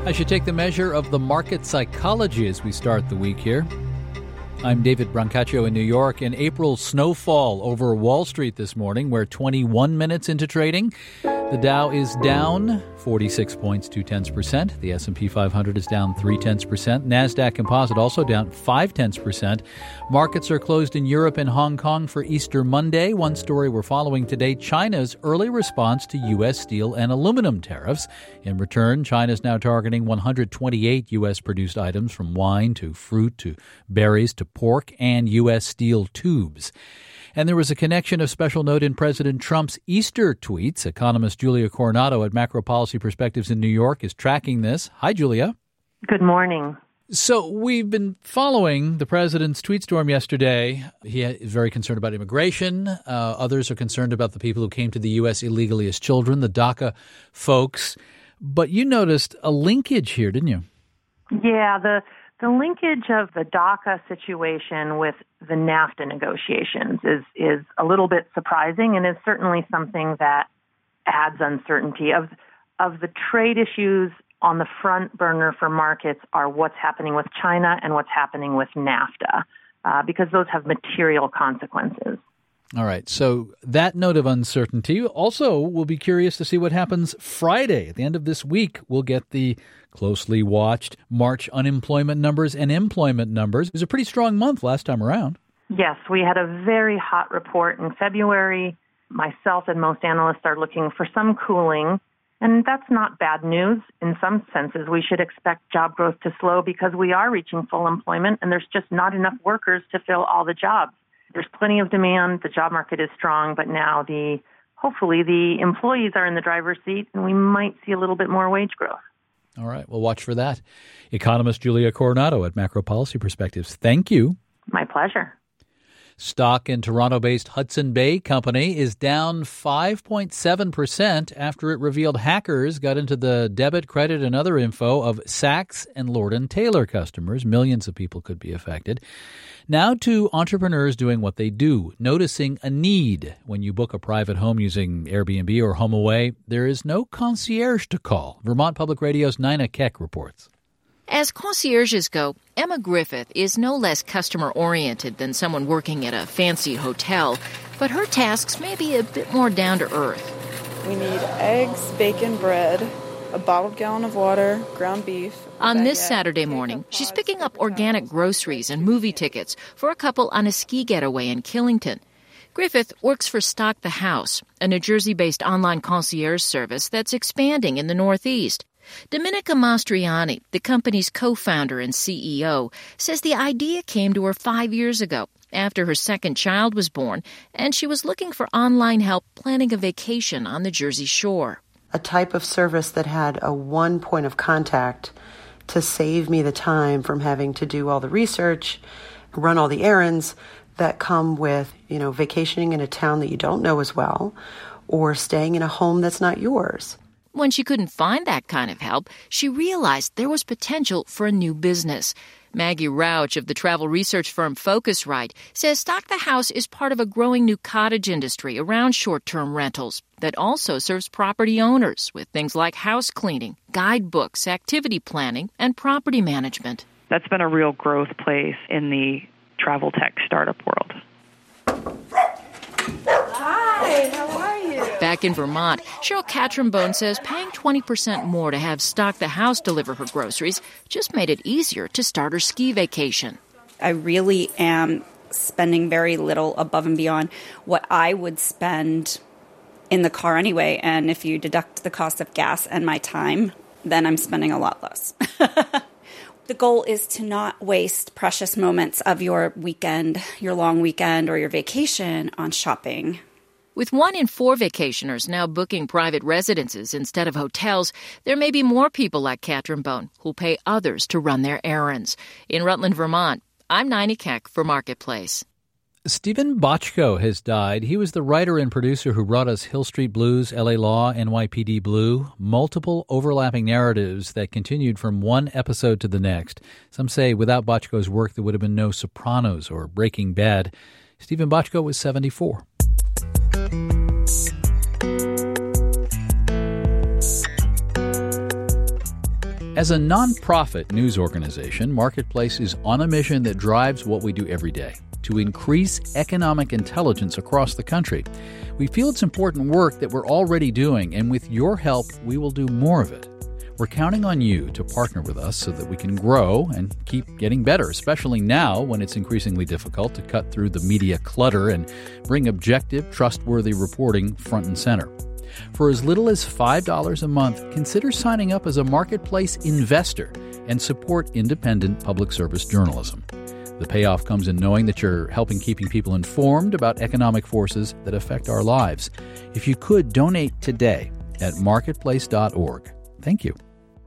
I should take the measure of the market psychology as we start the week here. I'm David Brancaccio in New York. An April snowfall over Wall Street this morning. We're 21 minutes into trading. The Dow is down 46 points, 0.2%. The S&P 500 is down 0.3%. NASDAQ Composite also down 0.5%. Markets are closed in Europe and Hong Kong for Easter Monday. One story we're following today, China's early response to U.S. steel and aluminum tariffs. In return, China's now targeting 128 U.S.-produced items from wine to fruit to berries to pork and U.S. steel tubes. And there was a connection of special note in President Trump's Easter tweets. Economist Julia Coronado at Macro Policy Perspectives in New York is tracking this. Hi, Julia. Good morning. So we've been following the president's tweet storm yesterday. He is very concerned about immigration. Others are concerned about the people who came to the U.S. illegally as children, the DACA folks. But you noticed a linkage here, didn't you? Yeah, the linkage of the DACA situation with the NAFTA negotiations is a little bit surprising and is certainly something that adds uncertainty. Of the trade issues on the front burner for markets are what's happening with China and what's happening with NAFTA, because those have material consequences. All right. So that note of uncertainty. Also, we'll be curious to see what happens Friday. At the end of this week, we'll get the closely watched March unemployment numbers and employment numbers. It was a pretty strong month last time around. Yes, we had a very hot report in February. Myself and most analysts are looking for some cooling, and that's not bad news. In some senses, we should expect job growth to slow because we are reaching full employment and there's just not enough workers to fill all the jobs. There's plenty of demand. The job market is strong, but now hopefully the employees are in the driver's seat and we might see a little bit more wage growth. All right. We'll watch for that. Economist Julia Coronado at Macro Policy Perspectives. Thank you. My pleasure. Stock in Toronto-based Hudson Bay Company is down 5.7% after it revealed hackers got into the debit, credit, and other info of Saks and Lord & Taylor customers. Millions of people could be affected. Now to entrepreneurs doing what they do, noticing a need. When you book a private home using Airbnb or HomeAway, there is no concierge to call. Vermont Public Radio's Nina Keck reports. As concierges go, Emma Griffith is no less customer-oriented than someone working at a fancy hotel, but her tasks may be a bit more down to earth. We need eggs, bacon, bread, a bottled gallon of water, ground beef. On this Saturday morning, she's picking up organic groceries and movie tickets for a couple on a ski getaway in Killington. Griffith works for Stock the House, a New Jersey-based online concierge service that's expanding in the Northeast. Dominica Mastriani, the company's co-founder and CEO, says the idea came to her 5 years ago after her second child was born, and she was looking for online help planning a vacation on the Jersey Shore. A type of service that had a one point of contact to save me the time from having to do all the research, run all the errands that come with, vacationing in a town that you don't know as well, or staying in a home that's not yours. When she couldn't find that kind of help, she realized there was potential for a new business. Maggie Rauch of the travel research firm Focusrite says Stock the House is part of a growing new cottage industry around short-term rentals that also serves property owners with things like house cleaning, guidebooks, activity planning, and property management. That's been a real growth place in the travel tech startup world. Hi, how are you? Back in Vermont, Cheryl Catrambone says paying 20% more to have Stock the House deliver her groceries just made it easier to start her ski vacation. I really am spending very little above and beyond what I would spend in the car anyway. And if you deduct the cost of gas and my time, then I'm spending a lot less. The goal is to not waste precious moments of your weekend, your long weekend, or your vacation on shopping. With 1 in 4 vacationers now booking private residences instead of hotels, there may be more people like Catrambone who'll pay others to run their errands. In Rutland, Vermont, I'm Nina Keck for Marketplace. Stephen Bochco has died. He was the writer and producer who brought us Hill Street Blues, L.A. Law, NYPD Blue, multiple overlapping narratives that continued from one episode to the next. Some say without Bochco's work, there would have been no Sopranos or Breaking Bad. Stephen Bochco was 74. As a nonprofit news organization, Marketplace is on a mission that drives what we do every day, to increase economic intelligence across the country. We feel it's important work that we're already doing, and with your help, we will do more of it. We're counting on you to partner with us so that we can grow and keep getting better, especially now when it's increasingly difficult to cut through the media clutter and bring objective, trustworthy reporting front and center. For as little as $5 a month, consider signing up as a Marketplace investor and support independent public service journalism. The payoff comes in knowing that you're helping keeping people informed about economic forces that affect our lives. If you could, donate today at marketplace.org. Thank you.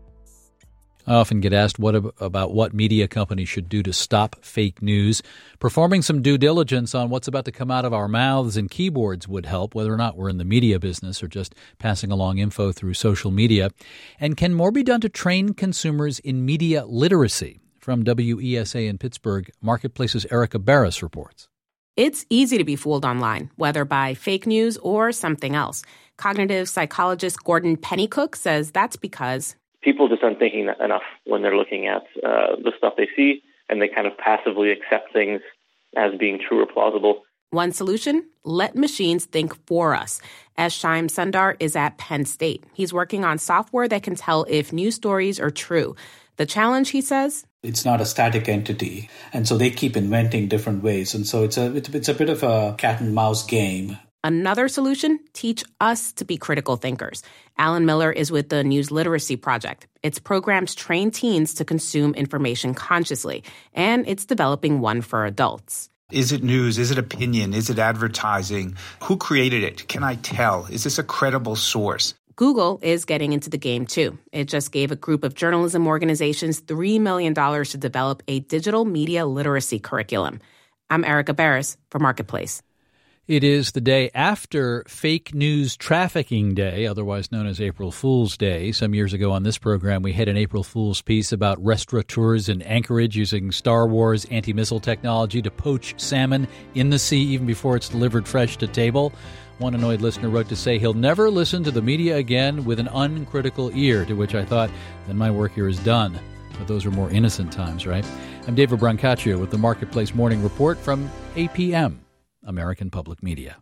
I often get asked about what media companies should do to stop fake news. Performing some due diligence on what's about to come out of our mouths and keyboards would help, whether or not we're in the media business or just passing along info through social media. And can more be done to train consumers in media literacy? From WESA in Pittsburgh, Marketplace's Erica Barris reports. It's easy to be fooled online, whether by fake news or something else. Cognitive psychologist Gordon Pennycook says that's because people just aren't thinking enough when they're looking at the stuff they see, and they kind of passively accept things as being true or plausible. One solution? Let machines think for us. As Shyam Sundar is at Penn State. He's working on software that can tell if news stories are true. The challenge, he says? It's not a static entity, and so they keep inventing different ways. And so it's a bit of a cat and mouse game. Another solution? Teach us to be critical thinkers. Alan Miller is with the News Literacy Project. Its programs train teens to consume information consciously, and it's developing one for adults. Is it news? Is it opinion? Is it advertising? Who created it? Can I tell? Is this a credible source? Google is getting into the game, too. It just gave a group of journalism organizations $3 million to develop a digital media literacy curriculum. I'm Erica Barris for Marketplace. It is the day after Fake News Trafficking Day, otherwise known as April Fool's Day. Some years ago on this program, we had an April Fool's piece about restaurateurs in Anchorage using Star Wars anti-missile technology to poach salmon in the sea even before it's delivered fresh to table. One annoyed listener wrote to say he'll never listen to the media again with an uncritical ear, to which I thought, then my work here is done. But those were more innocent times, right? I'm David Brancaccio with the Marketplace Morning Report from APM. American Public Media.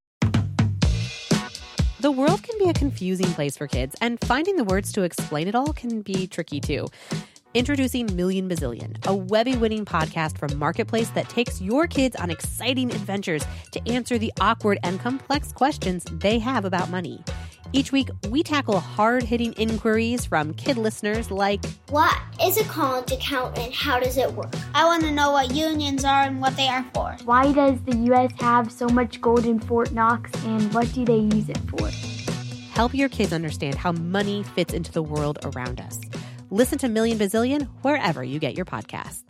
The world can be a confusing place for kids, and finding the words to explain it all can be tricky too. Introducing Million Bazillion, a Webby-winning podcast from Marketplace that takes your kids on exciting adventures to answer the awkward and complex questions they have about money. Each week, we tackle hard-hitting inquiries from kid listeners like, what is a college account and how does it work? I want to know what unions are and what they are for. Why does the U.S. have so much gold in Fort Knox and what do they use it for? Help your kids understand how money fits into the world around us. Listen to Million Bazillion wherever you get your podcasts.